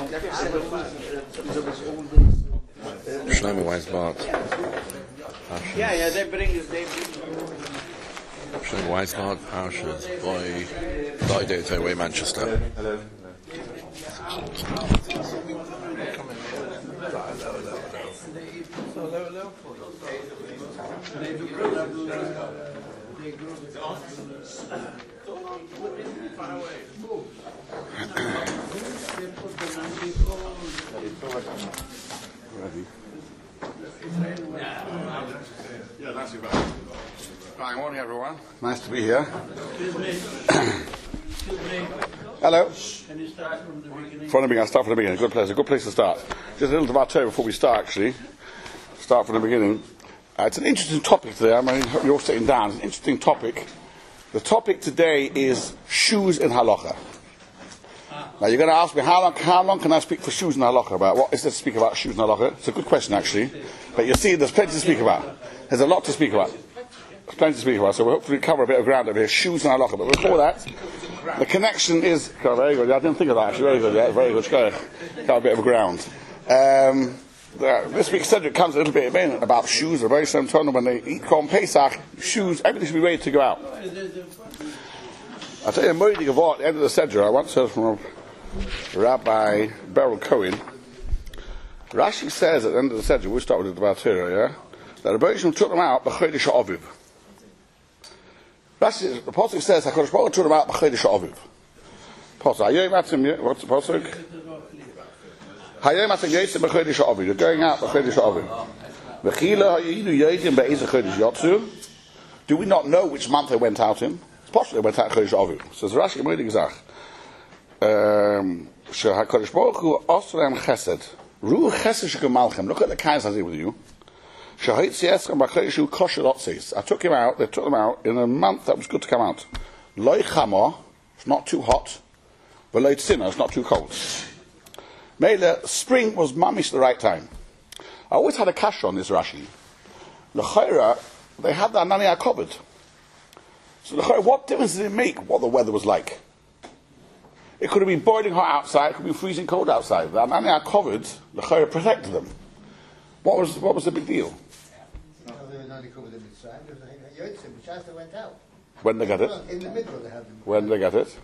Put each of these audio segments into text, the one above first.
Shlomo Weisbart. Yeah, they bring us. Shlomo Weisbart, Parshas, boy, Way, Manchester. Yeah, that's it. Good morning, everyone. Nice to be here. Hello. Can you start from the beginning? From the beginning, I'll start from the beginning. Good place to start. Just a little about Torah before we start, actually. Start from the beginning. It's an interesting topic today. I mean, you're all sitting down. It's an interesting topic. The topic today is shoes in halacha. Now, you're going to ask me, how long can I speak for shoes in halacha? About what is there to speak about shoes in halacha? It's a good question, actually. But you see, there's plenty to speak about. There's a lot to speak about. There's plenty to speak about. So we'll hopefully cover a bit of ground over here. Shoes in halacha. But before that, the connection is... Oh, very good. I didn't think of that, actually. Very good. Yeah, very good. Cover a bit of ground. This week's subject comes a little bit about shoes. A very same time when they eat Korban Pesach, shoes, everything should be ready to go out. I'll tell you a moedik of what at the end of the Sedra. I once heard from Rabbi Beryl Cohen. Rashi says at the end of the Sedra, we'll start with the Torah, yeah, that the Rebbe took them out b'chodesh Aviv. Rashi, the pasuk says HaKadosh Baruch Hu took them out b'chodesh Aviv. Pasuk. What's the pasuk? Hayom atem yotzim b'chodesh Aviv. They're going out b'chodesh Aviv. V'chila hayidu yodim be'ezeh chodesh yotzu. Do we not know which month they went out in? It's possible they went out chodesh Aviv. Says Rashi, moedik zach. HaKadosh Baruch Hu osrem chesed. Ru chesed shegemalchem. Look at the kinds I did with you. I took him out, they took them out in a month that was good to come out. Loi chama, it's not too hot. V'loi tzina, it's not too cold. Mele, spring was mamish the right time. I always had a kasha on this Rashi. L'chayra, they had the Anania covered. So l'chayra, what difference did it make what the weather was like? It could have been boiling hot outside, it could be freezing cold outside. The Anania covered, l'chayra protected them. What was the big deal? When they got it? In the middle they had them. When they got it?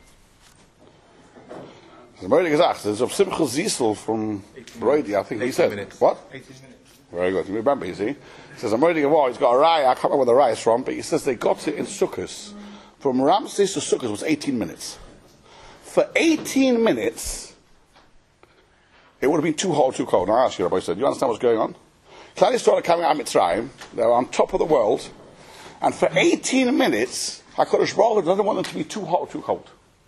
The Moedik gesagt, there's a Simcha Zisel from Brody, I think he said. Minutes. What? 18 minutes. Very good. You remember, you see? He says, a Moedik of he's got a raya, I can't remember where the raya is from, but he says they got it in Sukkot. From Ramses to Sukkot was 18 minutes. For 18 minutes, it would have been too hot or too cold. Now I ask you, Rabbi said, do you understand what's going on? Klal Yisrael coming out of Mitzrayim, they were on top of the world, and for 18 minutes, HaKadosh Baruch Hu doesn't want them to be too hot or too cold.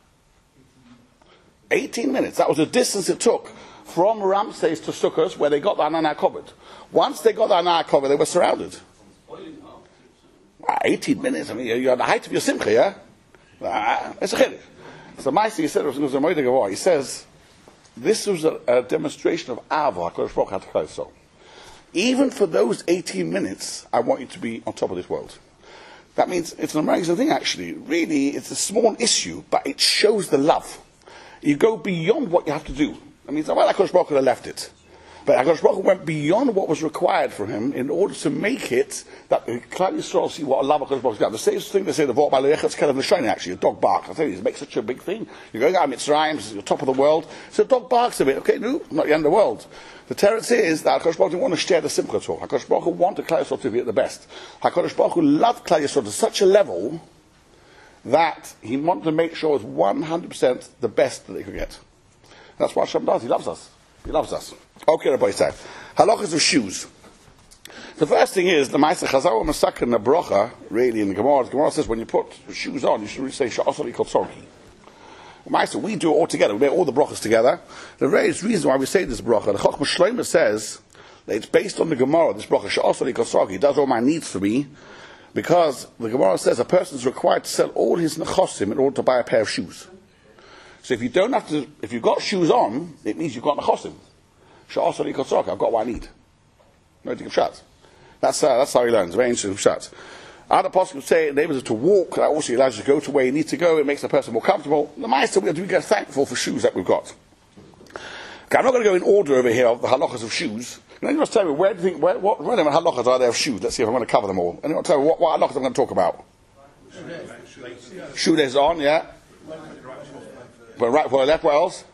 18 minutes, that was the distance it took from Ramses to Sukkot, where they got the Anania covered. Once they got the Anania covered, they were surrounded. 18 minutes, I mean, you're at the height of your simcha, yeah? It's a chiddush. So Maisi, he says, this was a demonstration of Ava, HaKadosh Baruch Hu had to Klal Yisrael. Even for those 18 minutes, I want you to be on top of this world. That means it's an amazing thing, actually. Really, it's a small issue, but it shows the love. You go beyond what you have to do. I mean, well, HaKadosh Baruch Hu left it. But HaKadosh Baruch Hu went beyond what was required from him in order to make it that Klal Yisrael see what a love HaKadosh Baruch Hu does. The same thing they say, the Vort Ba'Leichot's kind of L'shayne, actually, a dog barks. I tell you, it makes such a big thing. You're going out of Mitzrayim, it's the top of the world, so the dog barks a bit. Okay, no, not the end of the world. The teretz is that HaKadosh Baruch Hu didn't want to share the simcha at all. HaKadosh Baruch Hu wanted Klal Yisrael to be at the best. HaKadosh Baruch Hu loved Klal Yisrael to such a level that he wanted to make sure it was 100% the best that they could get. That's what Hashem does. He loves us. He loves us. Okay, Rabbi said. Halachas of shoes. The first thing is, the Ma'aseh Chazal Masak and the Brocha, really in the Gemara. The Gemara says when you put shoes on, you should really say Sha'asari Kotzorki. Ma'aseh, we do it all together. We make all the brachas together. The various reasons why we say this bracha. The Chochmah Shlomo says that it's based on the Gemara. This bracha Sha'asari Kotzorki does all my needs for me, because the Gemara says a person is required to sell all his nechosim in order to buy a pair of shoes. So if you don't have to, if you've got shoes on, it means you've got nechosim. Sha'asari Kotzorki, I've got what I need. No to give shots. That's how he learns. Very interesting shots. Other apostles would say enables us to walk. That also allows you to go to where you need to go. It makes the person more comfortable. The Meister, we get thankful for shoes that we've got. Okay, I'm not going to go in order over here of the halachas of shoes. Can anyone tell me where do you think, what halachas are there of shoes? Let's see if I'm going to cover them all. Anyone tell me what halachas I'm going to talk about? Shoelaces on, yeah. But right for the left, what else?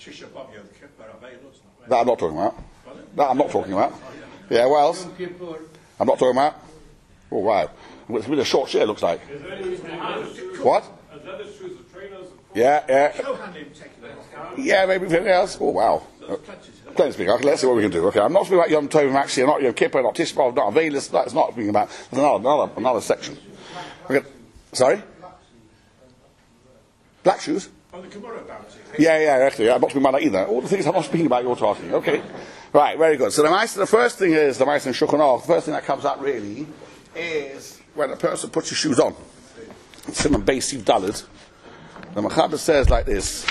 That I'm not talking about. That I'm not talking about. Yeah, what else? I'm not talking about. Oh, wow. It's with a short shirt, looks like. What? Yeah. Yeah, maybe anything else. Oh, wow. Plain speaking. Okay, let's see what we can do. Okay, I'm not speaking about Yom Tov, actually. I'm not Yom Kippur, not Tishbav, not Avelis. That's not speaking about. There's another section. Okay. Sorry? Black shoes? Yeah, actually. I'm not speaking about that either. All the things I'm not speaking about, you're talking. Okay. Right, very good. So the first thing is, the Ma'aser in Shulchan Aruch, the first thing that comes up really is when a person puts his shoes on. Simon Beis Siv Daled. The Mechaber says like this.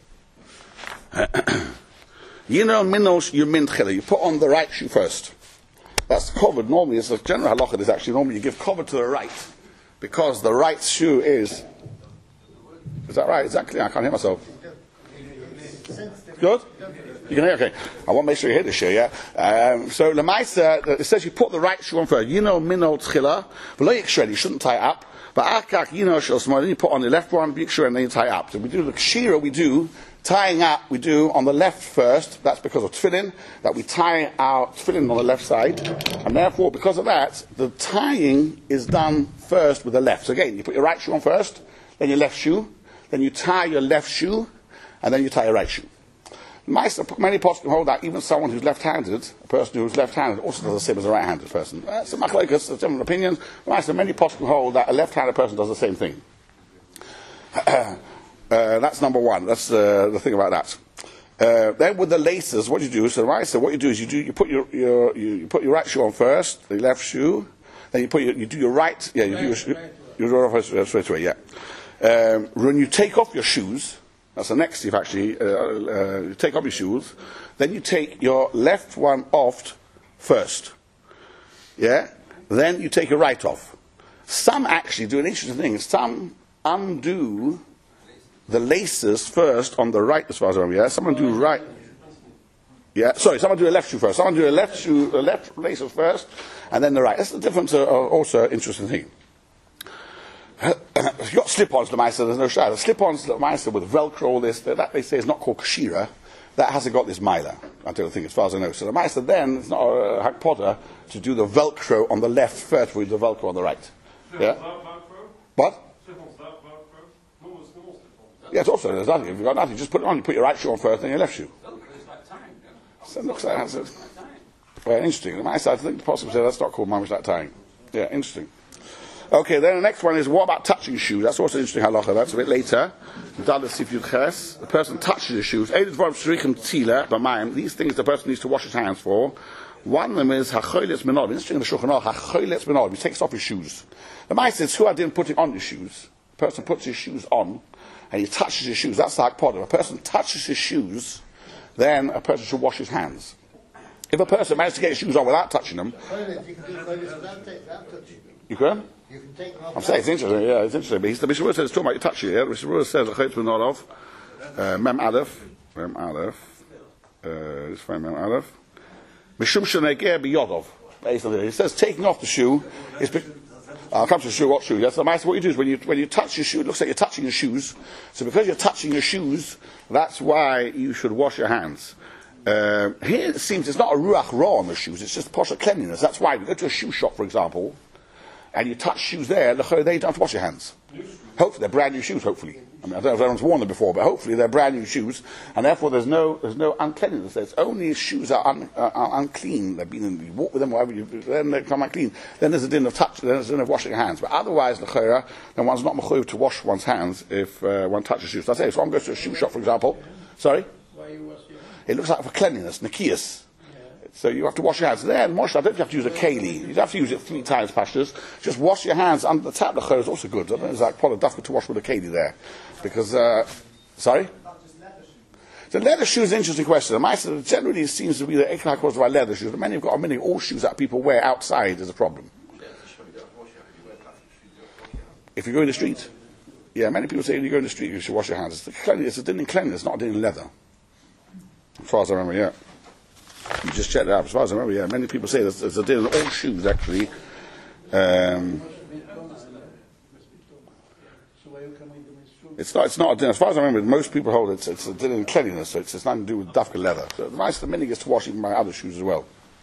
You know, minos yumin tchila. You put on the right shoe first. That's covered normally. It's a general halacha. Is actually normally you give cover to the right because the right shoe is. Is that right? Exactly. I can't hear myself. Good. You can hear. Okay. I want to make sure you hear this shoe. Yeah. So the Ma'aser, it says you put the right shoe on first. You know, minol tchila. You shouldn't tie it up. But akak, you know, then you put on the left one, b'ikshur, and then you tie it up. So we do the kshira. We do tying up. We do on the left first. That's because of tefillin that we tie our tefillin on the left side, and therefore, because of that, the tying is done first with the left. So again, you put your right shoe on first, then your left shoe, then you tie your left shoe, and then you tie your right shoe. Many poskim hold that even someone who's left-handed, a person who's left-handed, also does the same as a right-handed person. It's a machlokes, different opinions. Many poskim hold that a left-handed person does the same thing. That's number one. That's the thing about that. Then with the laces, what you do? So what you do is you put your right shoe on first, the left shoe, then you do your right. Yeah, you do your first straight away. Yeah. When you take off your shoes. That's the next step actually. You take off your shoes, then you take your left one off first. Yeah? Then you take your right off. Some actually do an interesting thing. Some undo the laces first on the right, as far as I remember. Yeah? Someone do right. Yeah, sorry, someone do a left shoe first. Someone do a left shoe, the left laces first, and then the right. That's the difference, also an interesting thing. You've got slip-ons, the Ma'aser, there's no shadow. Slip-ons, the Ma'aser with Velcro, all this, that they say is not called kashira. That hasn't got this milah, I don't think, as far as I know. So the Ma'aser then, it's not a hakpodah to do the Velcro on the left first with the Velcro on the right. Yeah? What? Yeah, it's also, there's nothing. If you've got nothing, just put it on. You put your right shoe on first, then your left shoe. So it looks like that's it. Well, interesting. The Ma'aser, I think the possible said that's not called mamish like tying. Yeah, interesting. Okay, then the next one is what about touching shoes? That's also interesting halacha. That's a bit later. The person touches his shoes. These things the person needs to wash his hands for. One of them is hacholetz menod. Interesting in the Shulchan Aruch, hacholetz menod. He takes off his shoes. The Ma'aser says, who didn't put on his shoes? The person puts his shoes on and he touches his shoes. That's the hakpodah. If a person touches his shoes, then a person should wash his hands. If a person manages to get his shoes on without touching them, you can? You can take them off. I'm saying it's interesting, yeah, it's interesting. But the Mishnah Berurah says it's talking about you touching it. The Mishnah Berurah says the Menod of Mem Aleph, this is Mem Aleph. Mishum Shenegeh Biyodov. He says taking off the shoe is. I'll come to the shoe. What shoe? That's the Ma'aser. What you do is when you touch your shoe, it looks like you're touching your shoes. So because you're touching your shoes, that's why you should wash your hands. Here it seems it's not a ruach ra on the shoes. It's just posher cleanliness. That's why if you go to a shoe shop, for example, and you touch shoes there, you don't have to wash your hands. Hopefully they're brand new shoes. Hopefully, I don't know if everyone's worn them before, but hopefully they're brand new shoes, and therefore there's no uncleanliness. There's only shoes are unclean. They've been you walk with them, whatever then they become unclean. Then there's a din of touch. Then there's a din of washing your hands. But otherwise, then one's not mechuyev to wash one's hands if one touches shoes. So I say, if someone goes to a shoe shop, for example, sorry, Why you wash your hands? it looks like for cleanliness, nikias. So you have to wash your hands. Then, Moshe, I don't have to use a keli. You don't have to use it 3 times, pashtas. Just wash your hands under the tap. The is also good. I don't know, it's like Paul Dafka to wash with a keli there. Because, sorry? The leather shoe is an interesting question. The Ma'aser generally seems to be the eklah cause of leather shoes. Many have got all shoes that people wear outside is a problem. If you go in the street. Yeah, many people say when you go in the street you should wash your hands. It's a din in cleanliness, not a din in leather. as far as I remember, yeah. You just checked it out, as far as I remember, yeah. Many people say there's a din in all shoes, actually. It's not a din. As far as I remember, most people hold it's a din in cleanliness, so it's nothing to do with dafka leather. So the mice, the many gets to wash even my other shoes as well.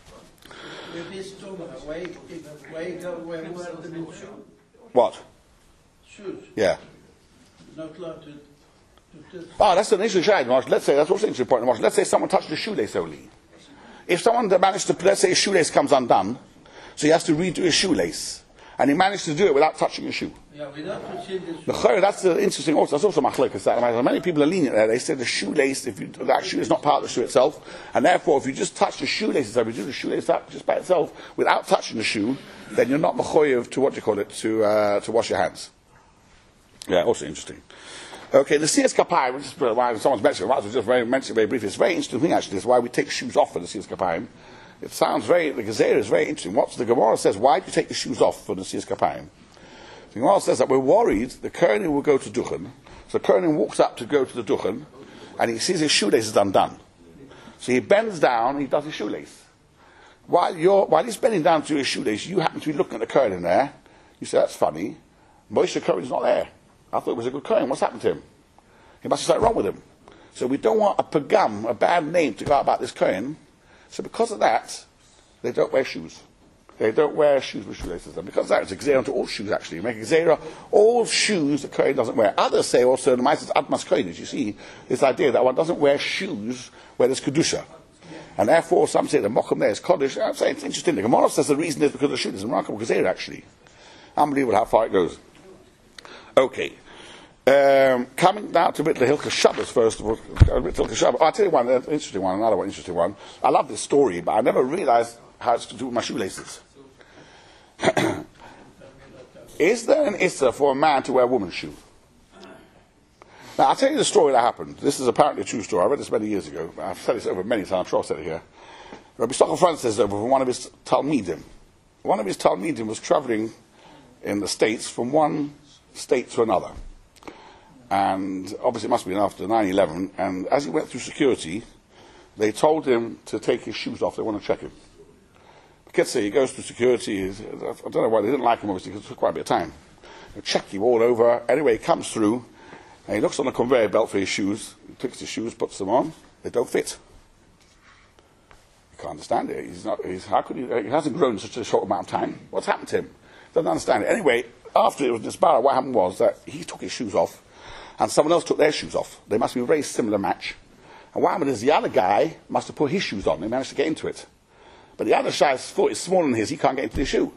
What? Shoes. Yeah. Not allowed to That's an interesting shade, Marsh. Let's say, that's what's an interesting point, Marsh. Let's say someone touched the shoelace only. If someone managed to, let's say his shoelace comes undone, so he has to redo his shoelace, and he managed to do it without touching his shoe. Yeah, without touching the shoe. That's interesting also. That's also machlokas. Many people are lenient there. They say the shoelace, that shoe is not part of the shoe itself, and therefore if you just touch the shoelace, if you do the shoelace up just by itself without touching the shoe, then you're not machoyev to to wash your hands. Yeah, also interesting. Okay, the Siyas Kapayim, which is why someone's mentioned, I might as well just mention it very briefly. It's a very interesting thing actually. It's why we take shoes off for the Siyas Kapayim. It sounds the Gezerah is very interesting. What the Gemara says, why do you take the shoes off for the Siyas Kapayim? The Gemara says that we're worried the Kohen will go to Duchen. So the Kohen walks up to go to the Duchen, and he sees his shoelace is undone. So he bends down and he does his shoelace. While he's bending down to his shoelace, you happen to be looking at the Kohen in there. You say, that's funny. Moshe Kohen's not there. I thought it was a good Kohen. What's happened to him? He must have something wrong with him. So we don't want a pagam, a bad name, to go out about this Kohen. So because of that, they don't wear shoes. They don't wear shoes with shoelaces. And because of that, it's a gzera onto all shoes, actually. You make a gzera, all shoes the Kohen doesn't wear. Others say also, the Mises Admas Kohen, you see, this idea that one doesn't wear shoes where there's Kedusha. And therefore, some say the Mokum there is Kodesh. I'm saying it's interesting. The Gemara says the reason is because of the shoes. It's a remarkable gzera, actually. Unbelievable how far it goes. Okay. Coming down to a bit the Hilchah Shabbos first of all. I'll tell you one interesting one, another one interesting one. I love this story, but I never realized how it's to do with my shoelaces. Is there an issa for a man to wear a woman's shoe? Now, I'll tell you the story that happened. This is apparently a true story. I read this many years ago. I've said this over many times. I'm sure I've said it here. Rabbi Stockholm Franz says over from one of his Talmidim. One of his Talmidim was traveling in the States from one state to another. And obviously it must have been after 9/11. And as he went through security, they told him to take his shoes off. They want to check him. He goes through security. I don't know why they didn't like him, obviously, because it took quite a bit of time. They check him all over. Anyway, he comes through, and he looks on the conveyor belt for his shoes. He picks his shoes, puts them on. They don't fit. He can't understand it. How could he? He hasn't grown in such a short amount of time. What's happened to him? Doesn't understand it. Anyway, after it was disbarred, what happened was that he took his shoes off, and someone else took their shoes off. They must be a very similar match. And what happened is the other guy must have put his shoes on. They managed to get into it. But the other guy's foot is smaller than his. He can't get into the shoe.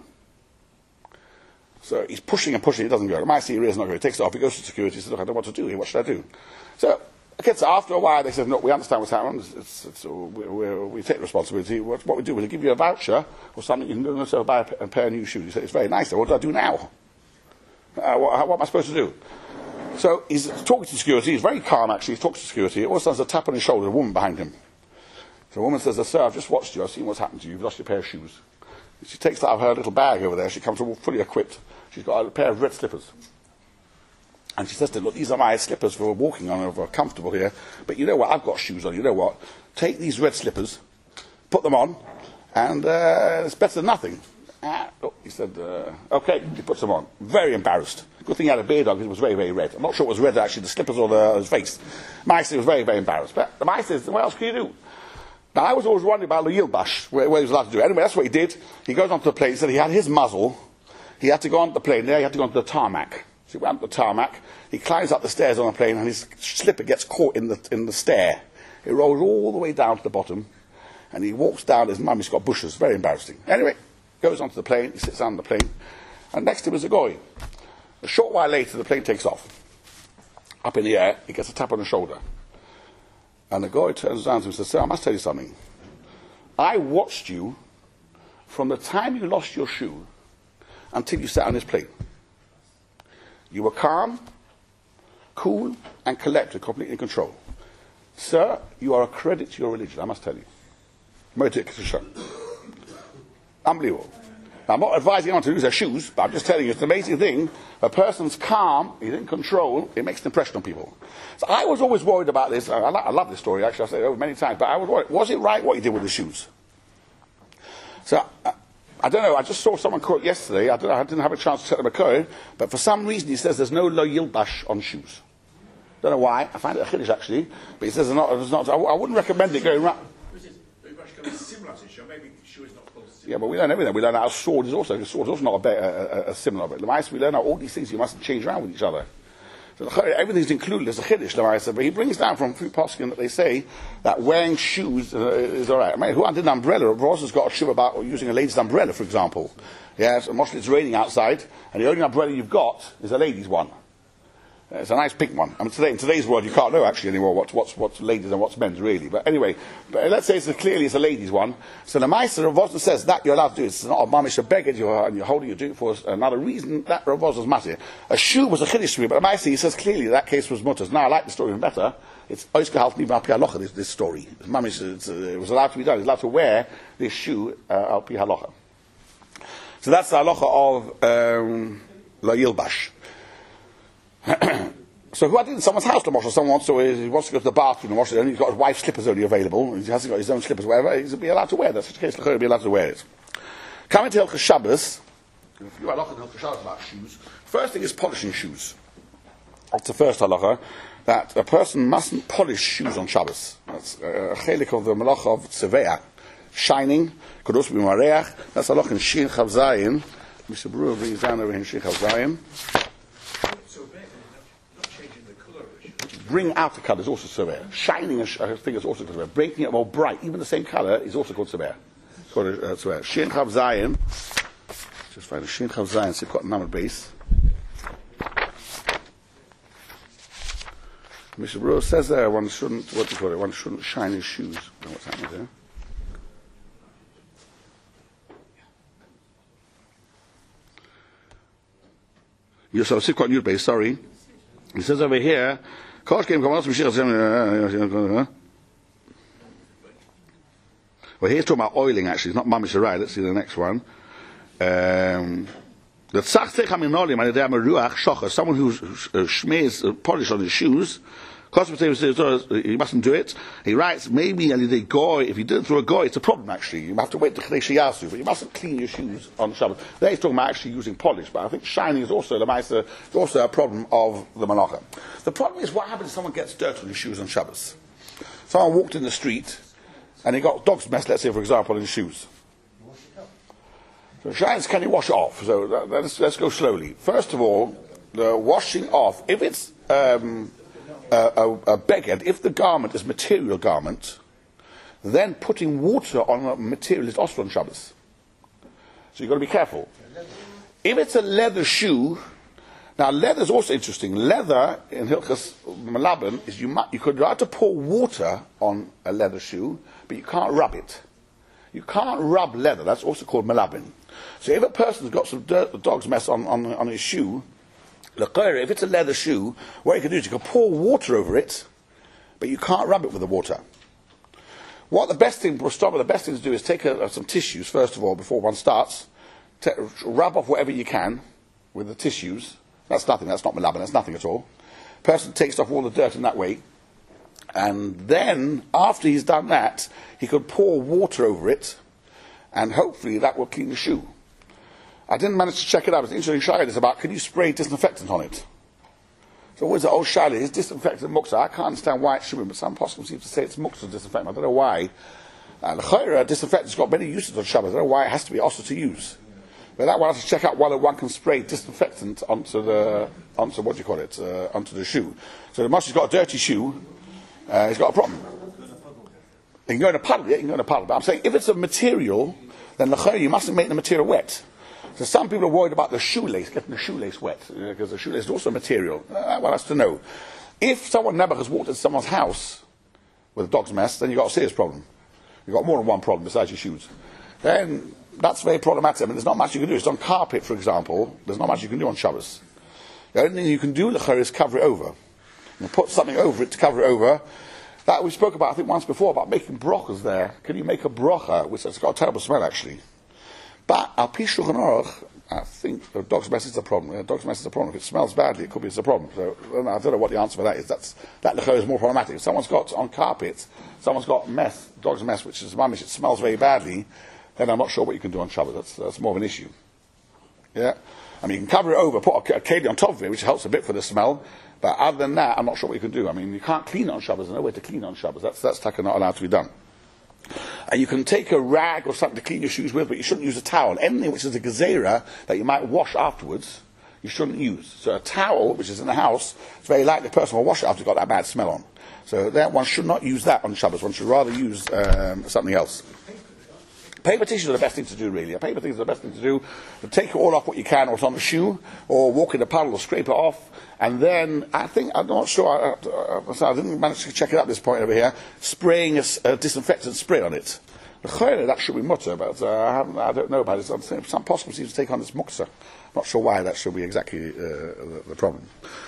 So he's pushing and pushing. It doesn't go. My see, he is not going. He takes it off. He goes to security. He says, look, I don't know what to do here. What should I do? So after a while, they said, look, we understand what's happened. We take responsibility. What we do is we give you a voucher or something. You can go and buy a pair of new shoes. He said, it's very nice. What do I do now? What am I supposed to do? So he's talking to security. He's very calm, actually. He talks to security. All of a sudden, there's a tap on his shoulder. A woman behind him. So the woman says, sir, I've just watched you. I've seen what's happened to you. You've lost your pair of shoes. She takes out of her little bag over there. She comes all fully equipped. She's got a pair of red slippers. And she says to him, look, these are my slippers for walking on. We're comfortable here. But you know what? I've got shoes on. You know what? Take these red slippers, put them on, and it's better than nothing. He said, okay. He puts them on. Very embarrassed. Good thing he had a beard on because it was very, very red. I'm not sure it was red, actually, the slippers or his face. Maisa was very, very embarrassed. But the Maisa says, what else can you do? Now, I was always wondering about the Yilbash, where he was allowed to do it. Anyway, that's what he did. He goes onto the plane. He said he had his muzzle. He had to go onto the plane. There, he had to go onto the tarmac. So he went up the tarmac. He climbs up the stairs on the plane, and his slipper gets caught in the stair. It rolls all the way down to the bottom, and he walks down. His mummy's got bushes. Very embarrassing. Anyway, goes onto the plane. He sits down on the plane, and next to him is a goy. A short while later, the plane takes off. Up in the air, he gets a tap on the shoulder. And the guy turns around to him and says, sir, I must tell you something. I watched you from the time you lost your shoe until you sat on this plane. You were calm, cool, and collected, completely in control. Sir, you are a credit to your religion, I must tell you. Unbelievable. Now, I'm not advising anyone to lose their shoes, but I'm just telling you, it's an amazing thing. A person's calm, he's in control, it makes an impression on people. So I was always worried about this. I love this story, actually, I've said it over many times, but I was worried, was it right what he did with the shoes? So, I don't know, I just saw someone quote yesterday, I didn't have a chance to set them a code, but for some reason he says there's no lo yilbash on shoes. Don't know why, I find it a chiddush actually, but he says there's not, I wouldn't recommend it going around. Yeah, but we learn everything. We learn how a sword is also not a similar. But we learn how all these things you mustn't change around with each other. So everything's included as a chiddush, Lamaisa. But he brings down from few poskim that they say that wearing shoes is all right. I mean, who did an umbrella? Ross has got a shiv about using a lady's umbrella, for example. Yes, and mostly it's raining outside, and the only umbrella you've got is a lady's one. It's a nice pink one. I mean, in today's world, you can't know actually anymore what's ladies and what's men's really. But anyway, let's say clearly it's a ladies' one. So the Meister Rav Wosner says that you're allowed to do it. It's not a mamish a beggar and you're holding, you do it for another reason. That Rav Wosner's matter. A shoe was a chiddush to me, but the Meister, he says clearly that case was mutters. Now I like the story even better. It's oiska half niba al pi halacha, this story. Mamish, it was allowed to be done. He's allowed to wear this shoe al pi halacha. So that's the halacha of la yilbash. So who did in someone's house to wash, or someone he wants to go to the bathroom and wash it, and he's got his wife's slippers only available, he hasn't got his own slippers, whatever, he'll be allowed to wear that. Such a case, he'll be allowed to wear it. Coming to Hilchos Shabbos, if you are looking at Hilchos Shabbos about shoes, first thing is polishing shoes. That's the first halacha, that a person mustn't polish shoes on Shabbos. That's a chelik of the malacha of tzeveah, shining, could also be mareach. That's halacha in Shin Chav Zayin. Mr. Brewer brings down over in Shin Chav Zayin. Bring out the colour is also severe. Shining, I think, is also called severe. Breaking it more bright, even the same colour, is also called severe. It's called severe. Shin Chav Zayin. Just find a Shin Chav Zayin, so you've got a number base. Mr. Brewer says there one shouldn't, what do you call it, one shouldn't shine his shoes. I don't know what's happening there. Yes, I'll quite new base, sorry. He says over here, well, here's talking about oiling actually, it's not mamish arai. Let's see the next one. Someone who smears polish on his shoes, he mustn't do it. He writes, maybe if you did it through a goy, it's a problem actually. You have to wait to Chidei Yasu, but you mustn't clean your shoes on Shabbat. There he's talking about actually using polish, but I think shining is also a problem of the malacha. The problem is what happens if someone gets dirt on his shoes on Shabbos. Someone walked in the street and he got dog's mess, let's say for example, in his shoes. So shines, can you wash it off? So let's go slowly. First of all, the washing off, if it's a beged, if the garment is material garment, then putting water on a material is also on Shabbos. So you've got to be careful. If it's a leather shoe, now leather is also interesting. Leather in Hilchos Malaban is you could have to pour water on a leather shoe, but you can't rub it. You can't rub leather. That's also called Malabin. So if a person's got some dirt, dog's mess on his shoe, if it's a leather shoe, what you can do is you can pour water over it, but you can't rub it with the water. The best thing to do is take some tissues, first of all, before one starts, rub off whatever you can with the tissues. That's nothing, that's not malabin, that's nothing at all. Person takes off all the dirt in that way, and then, after he's done that, he could pour water over it, and hopefully that will clean the shoe. I didn't manage to check it out. It's interesting shayla is about, can you spray disinfectant on it? So what is the old shayla? Is disinfectant muksa? I can't understand why it should be, but some poskim seem to say it's muksa disinfectant. I don't know why. L'chayra, disinfectant's got many uses on Shabbos. I don't know why it has to be also to use. But that one has to check out whether one can spray disinfectant onto the shoe. So the master's got a dirty shoe, he's got a problem. You can go in a puddle, but I'm saying if it's a material, then l'chayra, you mustn't make the material wet. So some people are worried about the shoelace, getting the shoelace wet, because the shoelace is also material. One has to know. If someone never has walked into someone's house with a dog's mess, then you've got a serious problem. You've got more than one problem besides your shoes. Then that's very problematic. I mean, there's not much you can do. It's on carpet, for example. There's not much you can do on Shabbos. The only thing you can do, l'chayra, is cover it over. You put something over it to cover it over. That we spoke about, I think, once before, about making brachas there. Can you make a bracha, which has got a terrible smell, actually? But Al Pi Shulchan Aruch, I think the dog's mess is a problem. Dog's mess is a problem. If it smells badly, it could be a problem. So I don't know what the answer for that is. That is more problematic. If someone's got on carpets, someone's got mess, dog's mess, which is mamish, it smells very badly, then I'm not sure what you can do on Shabbos. That's more of an issue. Yeah, I mean you can cover it over, put a keli on top of it, which helps a bit for the smell. But other than that, I'm not sure what you can do. I mean, you can't clean it on Shabbos. There's no way to clean it on Shabbos. That's taka not allowed to be done. And you can take a rag or something to clean your shoes with, but you shouldn't use a towel. Anything which is a gezerah that you might wash afterwards, you shouldn't use. So a towel, which is in the house, it's very likely the person will wash it after it's got that bad smell on. So that one should not use that on Shabbos. One should rather use something else. Paper tissues are the best thing to do, really. A paper tissue is the best thing to do. To take it all off what you can, or it's on the shoe, or walk in a puddle, or scrape it off. And then, I'm not sure, I didn't manage to check it up at this point over here, spraying a disinfectant spray on it. That should be mutter, but I don't know about it. Some possible seems to take on this muksa. I'm not sure why that should be exactly the problem.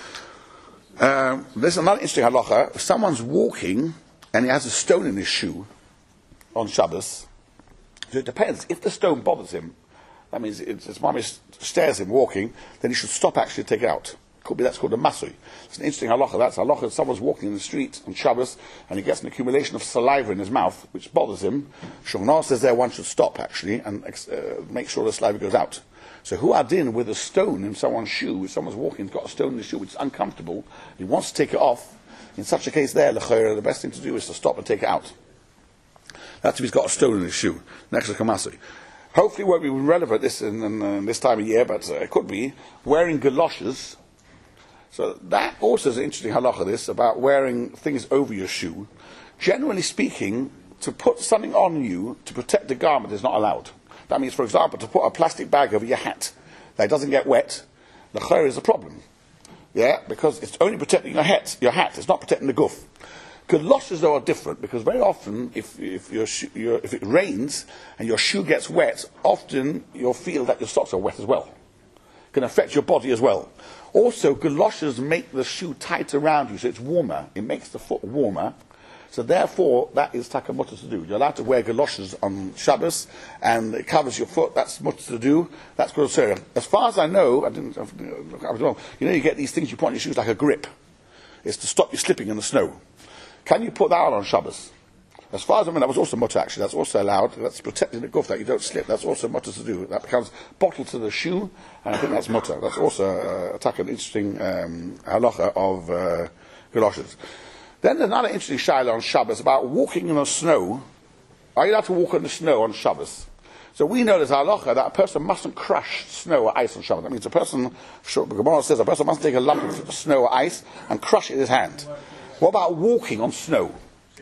There's another interesting halacha. If someone's walking and he has a stone in his shoe on Shabbos, so it depends. If the stone bothers him, that means his mommy stares him walking, then he should stop actually to take it out. That's called a masui. It's an interesting halacha. That's a halacha. If someone's walking in the street on Shabbos and he gets an accumulation of saliva in his mouth, which bothers him, Shulchan Aruch says there one should stop actually and make sure the saliva goes out. So who are in with a stone in someone's shoe? If someone's walking, got a stone in the shoe, which is uncomfortable, he wants to take it off. In such a case there, the best thing to do is to stop and take it out. That's if he's got a stone in his shoe. Next to Kamasi. Hopefully it won't be relevant this in this time of year, but it could be. Wearing galoshes. So that also is an interesting halacha, this, about wearing things over your shoe. Generally speaking, to put something on you to protect the garment is not allowed. That means, for example, to put a plastic bag over your hat that doesn't get wet, the chayr is a problem. Yeah, because it's only protecting your hat. It's not protecting the guf. Galoshes, though, are different, because very often, if it rains and your shoe gets wet, often you'll feel that your socks are wet as well. It can affect your body as well. Also, galoshes make the shoe tight around you, so it's warmer. It makes the foot warmer. So therefore, that is takamutta to do. You're allowed to wear galoshes on Shabbos, and it covers your foot. That's mutter to do. That's good. As far as I know, I was wrong. You get these things you put on your shoes like a grip. It's to stop you slipping in the snow. Can you put that on Shabbos? As far as I mean, that was also mutter actually. That's also allowed. That's protecting the guf that you don't slip. That's also mutter to do. That becomes bottled to the shoe, and I think that's mutter. That's also an interesting halacha of galoshes. Then there's another interesting shayla on Shabbos about walking in the snow. Are you allowed to walk in the snow on Shabbos? So we know there's a halacha that a person mustn't crush snow or ice on Shabbos. That means the Gemara says a person mustn't take a lump of snow or ice and crush it in his hand. What about walking on snow?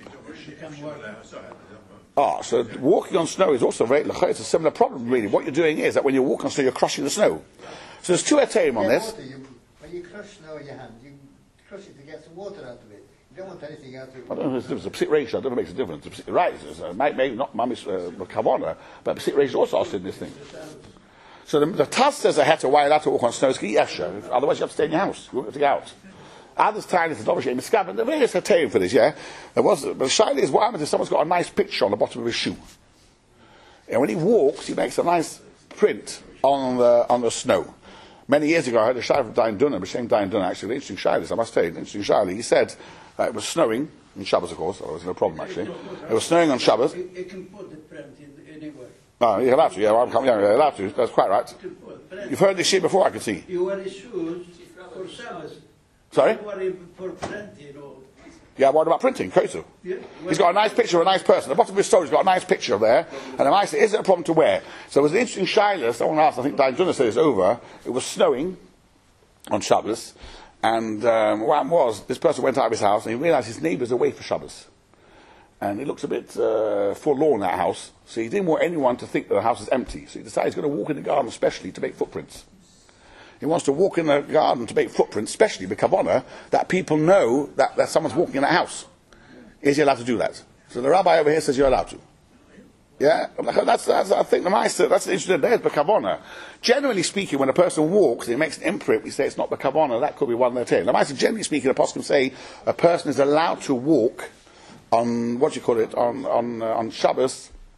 So walking on snow is also it's a similar problem really. What you're doing is that when you walk on snow, you're crushing the snow. So there's two heterim on this. When you crush snow in your hand, you crush it to get some water out of it. You don't want anything out of it. I don't know if there's a psit ratio. I don't know if it makes a difference. Right, maybe not Mami's Kavana, but psit ratio also asked in this thing. So the Taz says a heter why you're allowed to walk on snow is Esher. Otherwise you have to stay in your house. You have to get out. Others time it's a double shame. And the various heterim for this, yeah. But the shaila is what happens if someone's got a nice picture on the bottom of his shoe. And when he walks, he makes a nice print on the snow. Many years ago, I heard a shayla from Dayan Dunham, B'Shem Dayan Dunham, actually, an interesting shayla, I must tell you, an interesting shayla. He said that it was snowing, on Shabbos, of course, there was no problem, actually. It was snowing on Shabbos. You can put the print in anywhere. No, you're allowed to, you're allowed to, that's quite right. You've heard this shit before, I can see. You wear shoes for Shabbos. Sorry? You wear for printing or... Yeah, what about printing? Kotu. Yeah. He's got a nice picture of a nice person. At the bottom of his story, he's got a nice picture there. And I said, is it a problem to wear? So it was an interesting shayla. Someone asked, I think Dayan Dunham said it's over. It was snowing on Shabbos. And what happened was, this person went out of his house and he realised his neighbour's away for Shabbos. And it looks a bit forlorn, that house. So he didn't want anyone to think that the house is empty. So he decided he's going to walk in the garden especially to make footprints. He wants to walk in the garden to make footprints, especially with kavanah, that people know that someone's walking in that house. Is he allowed to do that? So the rabbi over here says you're allowed to. Yeah, that's I think the Meister, that's the interesting there, the kavanah. Generally speaking, when a person walks and he makes an imprint, we say it's not the kavanah, that could be one they're taking. The Meister, generally speaking, the apostle can say a person is allowed to walk on, on Shabbos,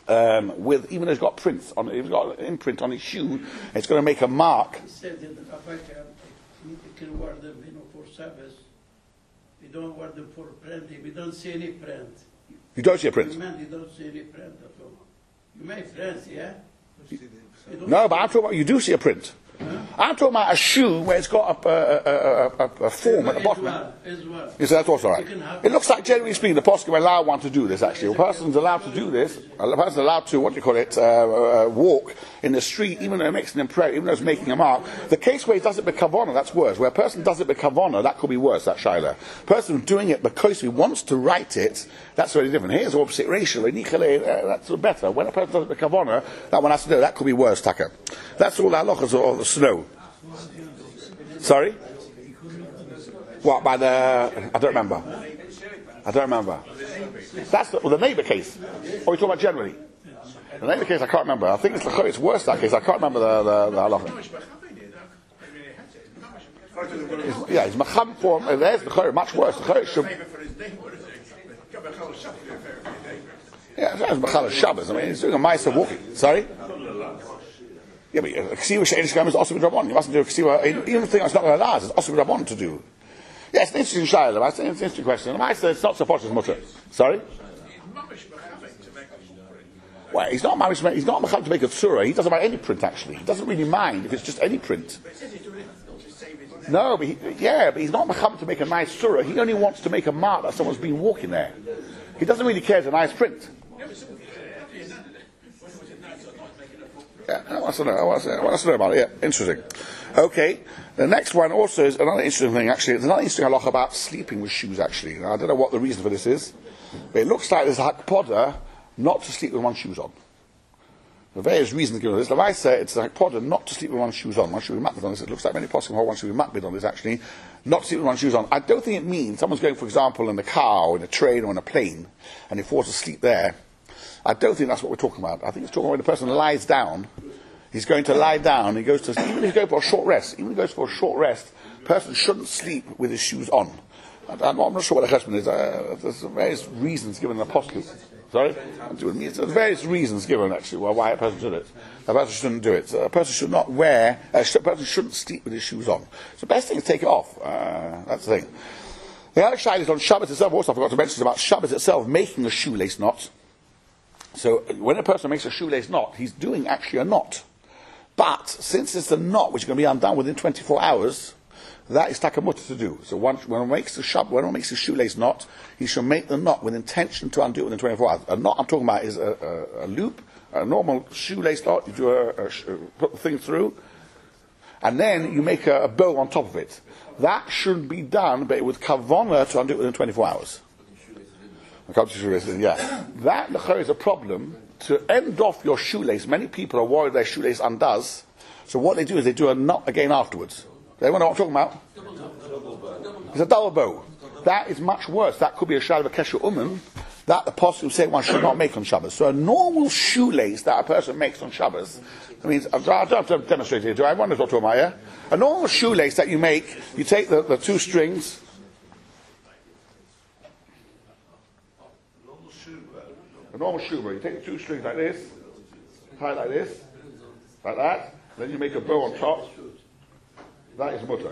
with, even though it's got prints on it, if it's got an imprint on his shoe, it's going to make a mark. He said in the Rebecca, you can wear them, for Sabbath. We don't wear them for printing. We don't see any print. You don't see a print? You don't see any print at all. You make prints, yeah? No, but I'm talking about you do see a print. I'm talking about a shoe where it's got a form at the bottom. As well. Yes, that's also right. It looks like, generally speaking, the poskim allow one to do this, actually. A person's allowed to do this. A person's allowed to, walk in the street, even though it makes an impression, even though it's making a mark. The case where he does it with kavana, that's worse. Where a person does it with kavana, that could be worse, that shaila. Person doing it because he wants to write it, that's very different. Here's opposite racial, that's better. When a person does it with kavana, that one has to do, that could be worse, Taka. That's all the halachas of the snow. Sorry? What, by the... I don't remember. That's the neighbour case. Or are you talking about generally? The neighbour case, I can't remember. I think it's worse, that case. I can't remember the halacha. Yeah, it's macham for... There's the chayr, much worse. The chayr should... Yeah, it's machal Shabbos. I mean, he's doing a ma'aser walking. Sorry? Yeah, but ksiva she'enish gam is also with Rabban. You mustn't do a ksiva, even the thing that's not going to allow, it's also with Rabban to do. Yeah, it's an interesting shayla, it's an interesting question. I say it's not so posh as mutter. Sorry? Well, he's not macham to make a tzura. He doesn't mind any print, actually. He doesn't really mind if it's just any print. No, but he's not macham to make a nice tzura. He only wants to make a mark that someone's been walking there. He doesn't really care it's a nice print. Yeah, I want to know about it. Yeah, interesting. Okay, the next one also is another interesting thing. Actually, there's another interesting halacha about sleeping with shoes. Actually, now, I don't know what the reason for this is, but it looks like there's a hakpoda not to sleep with one's shoes on. The various reasons given for this. The I say it's a hakpoda not to sleep with one's shoes on. One should be matbid on this. It looks like many possible one should be matbid on this. Actually, not to sleep with one's shoes on. I don't think it means someone's going, for example, in a car, or in a train, or in a plane, and he falls asleep there. I don't think that's what we're talking about. I think it's talking about when the person lies down. He's going to lie down. He goes to, even if he's going for a short rest, the person shouldn't sleep with his shoes on. I'm not sure what the husband is. There's various reasons given in the apostle. Sorry? There's various reasons given, actually, why a person should do it. A person shouldn't do it. A person should not a person shouldn't sleep with his shoes on. So the best thing is take it off. That's the thing. The other side is on Shabbat itself. Also, I forgot to mention about Shabbat itself making a shoelace knot. So when a person makes a shoelace knot, he's doing actually a knot. But since it's a knot which is going to be undone within 24 hours, that is takamut to do. So when one makes a shoelace knot, he should make the knot with intention to undo it within 24 hours. A knot I'm talking about is a loop, a normal shoelace knot. You do put the thing through, and then you make a bow on top of it. That should be done, but with kavana to undo it within 24 hours. Yeah, that is a problem. To end off your shoelace, many people are worried their shoelace undoes. So what they do is they do a knot again afterwards. Anyone know what I'm talking about? It's a double bow. That is much worse. That could be a shadow of a kesher umen that the apostle say one should not make on Shabbos. So a normal shoelace that a person makes on Shabbos, I mean, I don't have to demonstrate it. Do I want to talk to Maya? A normal shoelace that you make, you take the two strings. A normal shoe, you take the two strings like this, tie like this, like that, then you make a bow on top. That is mutter.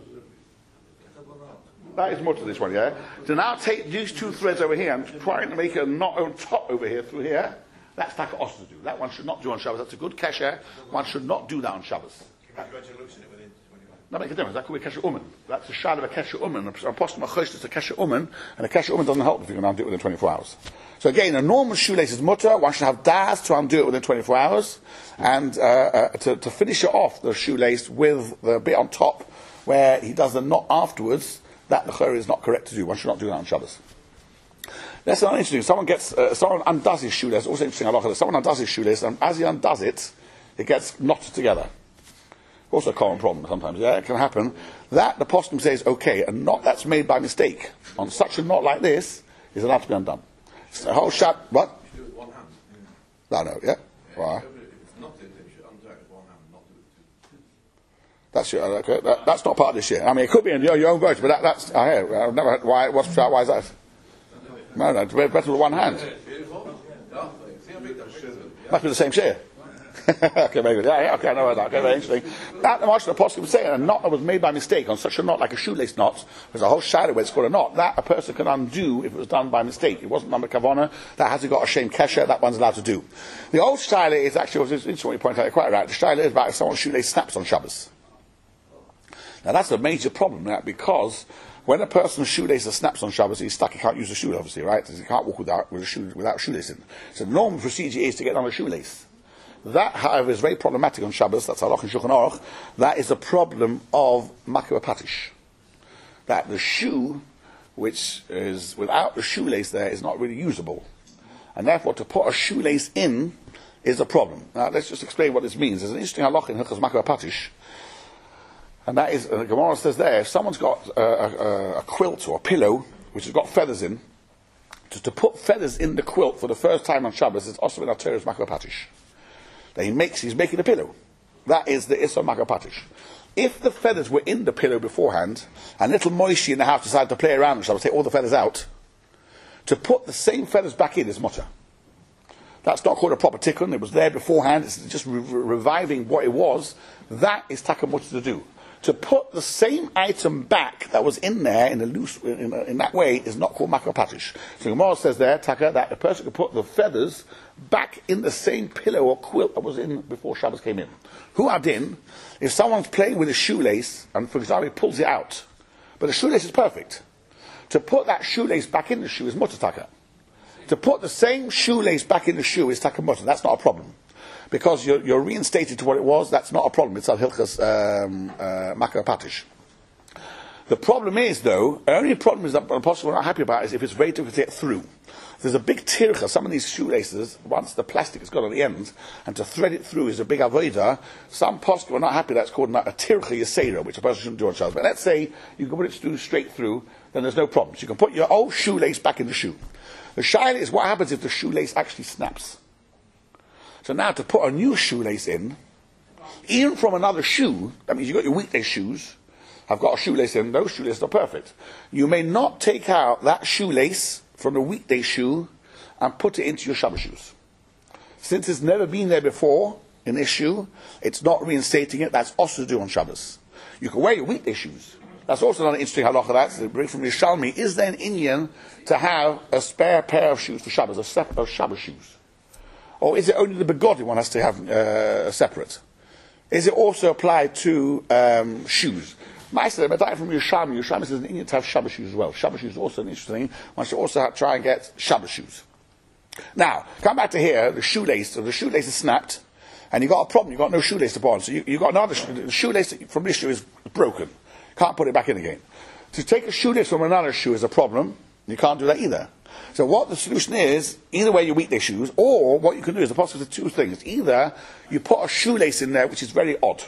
That is mutter, this one, yeah? So now take these two threads over here and try to make a knot on top over here, through here. That's taka os to do. That one should not do on Shabbos. That's a good kesher. One should not do that on Shabbos. That makes a difference. That could be a kesher umen. That's a shadow of a kesher umen. A postum achosh is a kesher umen, and a kesher umen doesn't help if you can undo it within 24 hours. So again, a normal shoelace is mutter. One should have das to undo it within 24 hours, and to finish it off the shoelace with the bit on top where he does the knot afterwards. That the chayr is not correct to do. One should not do that on Shabbos. That's not interesting. Someone undoes his shoelace. Also interesting. Someone undoes his shoelace, and as he undoes it, it gets knotted together. Also a common problem sometimes, yeah, it can happen. That, the postum says, okay, a knot that's made by mistake, on such a knot like this, is allowed to be undone. So the whole shot, what? You do it with one hand. No, yeah. Why? If it's not it, you should undo it with one hand, not do it with two. That's not part of this year. I mean, it could be in your own version, but that's, I've never heard, why is that? No, it's better with one hand. Beautiful. See how big that Must be the same share. Okay, very good. Yeah, okay, I know that. Okay, very interesting. That the Marshal Apostle was saying, a knot that was made by mistake on such a knot, like a shoelace knot, there's a whole shadow where it's called a knot, that a person can undo if it was done by mistake. It wasn't done by Kavana, that hasn't got a shame kesher, that one's allowed to do. The old shaila is actually, it's interesting what you point out, you're quite right, the shaila is about if someone's shoelace snaps on Shabbos. Now that's a major problem, right? Because when a person's shoelace snaps on Shabbos, he's stuck, he can't use the shoe, obviously, right? He can't walk without shoelace in. So the normal procedure is to get on a shoelace. That, however, is very problematic on Shabbos. That's halach and Shulchan Aruch. That is a problem of makir patish. That the shoe, which is without the shoelace there, is not really usable, and therefore to put a shoelace in is a problem. Now let's just explain what this means. There's an interesting halach in Hilchos makir patish, and that is, the Gemara says there, if someone's got a quilt or a pillow which has got feathers in, to put feathers in the quilt for the first time on Shabbos is also in our Torah's makir patish. That he's making a pillow. That is the Issur makir patish. If the feathers were in the pillow beforehand, and little Moishi in the house decided to play around and take all the feathers out, to put the same feathers back in is mutter. That's not called a proper tikkun. It was there beforehand. It's just reviving what it was. That is taka mutter to do. To put the same item back that was in there in that way is not called makir patish. So Gemara says there, taka, that a person can put the feathers back in the same pillow or quilt that was in before Shabbos came in. Hu adin, if someone's playing with a shoelace and, for example, he pulls it out, but the shoelace is perfect, to put that shoelace back in the shoe is mutter taka. To put the same shoelace back in the shoe is taka mutter. That's not a problem. Because you're reinstated to what it was, that's not a problem. It's al Hilchos makir patish. The problem is, though, the only problem is that the apostle we're not happy about is if it's very difficult to get through. There's a big tircha, some of these shoelaces, once the plastic is got on the end, and to thread it through is a big avodah. Some posture are not happy that's called a tircha yasera, which a person shouldn't do on Shabbos. But let's say you can put it through straight through, then there's no problem. So you can put your old shoelace back in the shoe. The shaila is what happens if the shoelace actually snaps. So now to put a new shoelace in, even from another shoe, that means you've got your weekday shoes, I've got a shoelace in, those shoelaces are perfect. You may not take out that shoelace from the weekday shoe and put it into your Shabbos shoes. Since it's never been there before in this shoe, it's not reinstating it, that's also to do on Shabbos. You can wear your weekday shoes. That's also another interesting halacha. That's the bring from Yerushalmi. Is there an Inyan to have a spare pair of shoes for Shabbos, a set of Shabbos shoes? Or is it only the begotten one has to have separate? Is it also applied to shoes? Meister, but from Yerushalmi. Yerushalmi says an Indian to have Shabbos shoes as well. Shabbos shoes is also an interesting thing. One should also try and get Shabbos shoes. Now, come back to here, the shoelace. So the shoelace is snapped, and you've got a problem. You've got no shoelace to put on. So you've got another the shoelace from this shoe is broken. Can't put it back in again. To take a shoelace from another shoe is a problem. You can't do that either. So what the solution is, either wear your weekday shoes, or what you can do is the possibility of two things. Either you put a shoelace in there, which is very odd.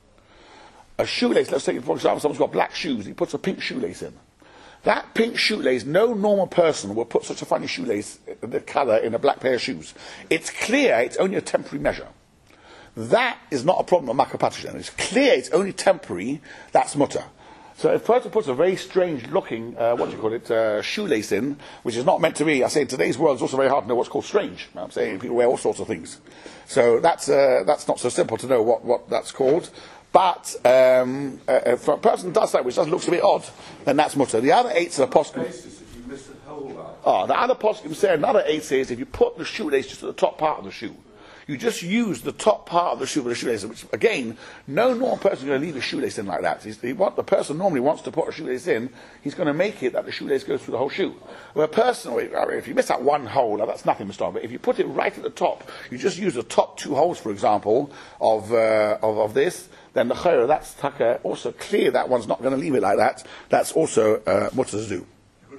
A shoelace, let's take it for example, someone's got black shoes, he puts a pink shoelace in. That pink shoelace, no normal person will put such a funny shoelace, the colour, in a black pair of shoes. It's clear it's only a temporary measure. That is not a problem of makir patish. It's clear it's only temporary, that's mutter. So if a person puts a very strange looking, shoelace in, which is not meant to be, I say in today's world it's also very hard to know what's called strange. I'm saying people wear all sorts of things. So that's not so simple to know what that's called. But if a person does that, which looks a bit odd, then that's mutter. The other eight are poskim. If you miss a hole out. The other poskim say another eight says if you put the shoelace just at the top part of the shoe, you just use the top part of the shoe with the shoelace, which again, no normal person is going to leave a shoelace in like that. The person normally wants to put a shoelace in, he's going to make it that the shoelace goes through the whole shoe. Well, personally, if you miss that one hole, that's nothing, Mr. But if you put it right at the top, you just use the top two holes, for example, of this, then the chayra, that's taka, also clear that one's not going to leave it like that. That's also mutter to do.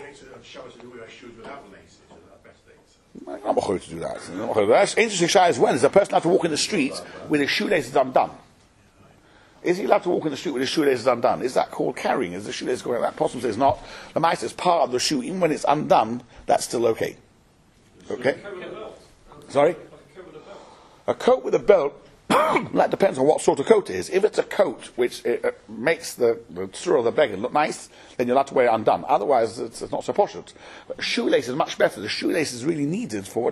I'm not going to do that. Interesting shy is when is a person allowed to walk in the street with his shoelaces undone? Is he allowed to walk in the street with his shoelaces undone? Is that called carrying? Is the shoelace going like that? Possum says not. The mice is part of the shoe, even when it's undone, that's still okay. Okay? Sorry? A coat with a belt That depends on what sort of coat it is. If it's a coat which makes the surah of the beggar look nice, then you'll have to wear it undone. Otherwise, it's not so posh. But shoelace is much better. The shoelace is really needed for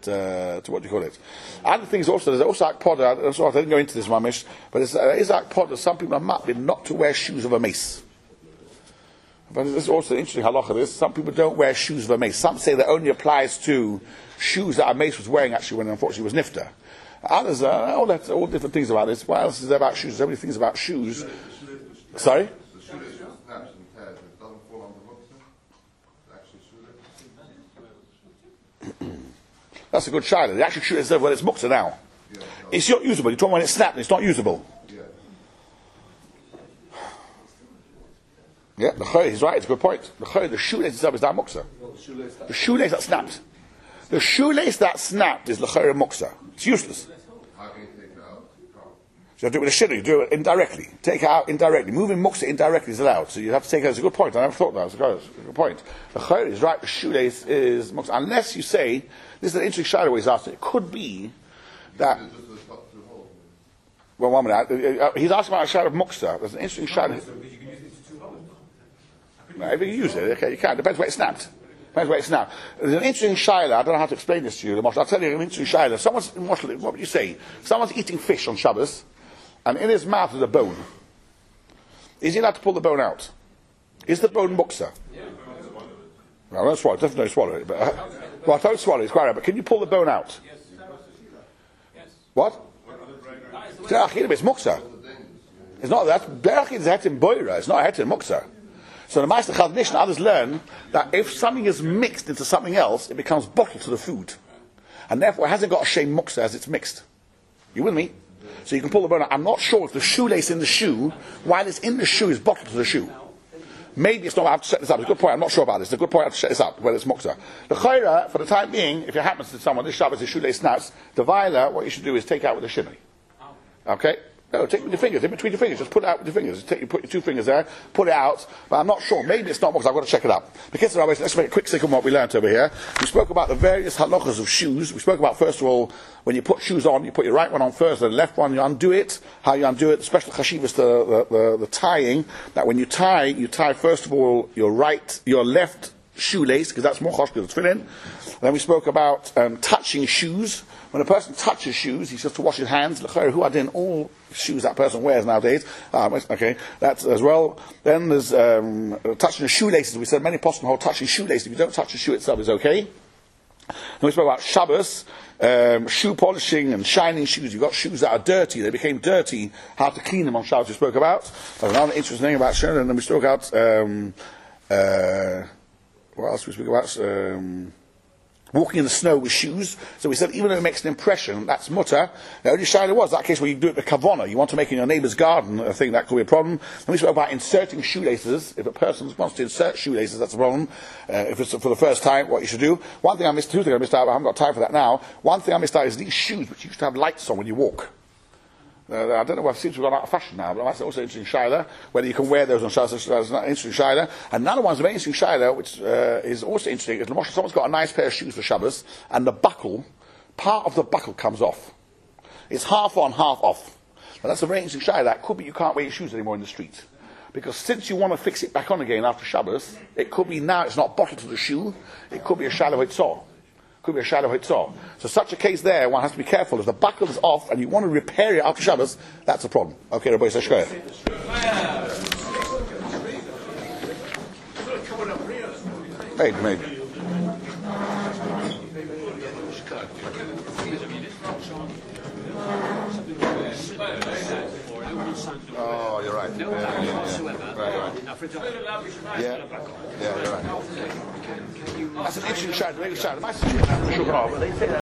Other things also, there's also Akpoda, I didn't go into this, Mamish, but there is Akpoda, some people are been not to wear shoes of a mace. But this is also an interesting halacha. Some people don't wear shoes of a mace. Some say that only applies to shoes that a mace was wearing actually when unfortunately was nifta. Others all different things about this. What else is there about shoes? So many things about shoes. Sorry? The shoelace snaps and tears, it doesn't fall on the muksa. The actual shoelace. That's a good shayla. The actual shoelace, well, it's muksa now. Yeah, no. It's not usable. You're talking when it's snapped and it's not usable. Yeah. Yeah, he's right. It's a good point. The shoelace itself is not muksa. The shoelace that snapped. The shoelace that snapped is l'chayr muksa. It's useless. How can you take it out? So you have to do it with a shidduch. You do it indirectly. Take it out indirectly. Moving muksa indirectly is allowed. So you have to take it. It's a good point. I never thought that. It's a good point. The chayr is right. The shoelace is muksa. Unless you say, this is an interesting shadow he's asking. It could be that. It's just the top two holes. Well, 1 minute. He's asking about a shadow of muksa. There's an interesting shadow. No, if you use it, okay, you can. Depends where it snapped. There's an interesting shayla. I don't know how to explain this to you. I'll tell you an interesting shayla. What would you say? Someone's eating fish on Shabbos, and in his mouth is a bone. Is he allowed to pull the bone out? Is the bone muksa? No, I don't swallow it. Definitely don't swallow it. But, well, I don't swallow it. It's quite right. But can you pull the bone out? What? It's muksa. It's not that. Berachid is hetin boira. It's not hetin muksa. So the Meister Chaznish and others learn that if something is mixed into something else, it becomes bottled to the food. And therefore it hasn't got a shame muksa as it's mixed. You with me? So you can pull the bone out. I'm not sure if the shoelace in the shoe, while it's in the shoe, is bottled to the shoe. Maybe it's not. I have to set this up. It's a good point. I'm not sure about this. It's a good point. I have to set this up, whether it's muksa. The chayra, for the time being, if it happens to someone, this Shabbos, his shoelace snaps, the viola, what you should do is take out with a shimmy. Okay? No, take with your fingers, in between your fingers. Just put it out with your fingers. You put your 2 fingers there, put it out. But I'm not sure. Maybe it's not muksa. I've got to check it out. Because let's make a quick second what we learned over here. We spoke about the various halachas of shoes. We spoke about, first of all, when you put shoes on, you put your right one on first, and the left one, you undo it. How you undo it, the special chashivas, the tying. That when you tie first of all your left shoelace, because that's more chosh, because it's tefillin. Then we spoke about touching shoes. When a person touches shoes, he's supposed to wash his hands. Who are in all shoes that person wears nowadays. Okay, that's as well. Then there's touching the shoelaces. We said many poskim hold touching shoelaces. If you don't touch the shoe itself, it's okay. Then we spoke about Shabbos, shoe polishing and shining shoes. You've got shoes that are dirty. They became dirty. How to clean them on Shabbos we spoke about. There's another interesting thing about Shabbos. And then we spoke about, what else we spoke about? Walking in the snow with shoes. So we said even though it makes an impression, that's mutter. The only shayla was that case where you do it with kavana. You want to make in your neighbour's garden, I think that could be a problem. Then we spoke about inserting shoelaces. If a person wants to insert shoelaces, that's a problem. If it's for the first time, what you should do. One thing I missed, 2 things I missed out, I haven't got time for that now. One thing I missed out is these shoes which used to have lights on when you walk. I don't know, it seems to have gone out of fashion now, but that's also an interesting shayla, whether you can wear those on Shabbos. That's an interesting shayla. Another one's a very interesting shayla, which is also interesting, is someone's got a nice pair of shoes for Shabbos, and the buckle, part of the buckle comes off. It's half on, half off. But that's a very interesting shayla. That could be you can't wear your shoes anymore in the street. Because since you want to fix it back on again after Shabbos, it could be now it's not bottled to the shoe, it could be a shayla hitzor. Could be a shadow hitzor. So such a case there, one has to be careful. If the buckle is off and you want to repair it after Shabbos, that's a problem. Okay, Rabbi Yisrael. Maybe. Oh, you're right. No background whatsoever. Right. Now, for example, Yeah, you're right. That's an interesting shot. Very good shot.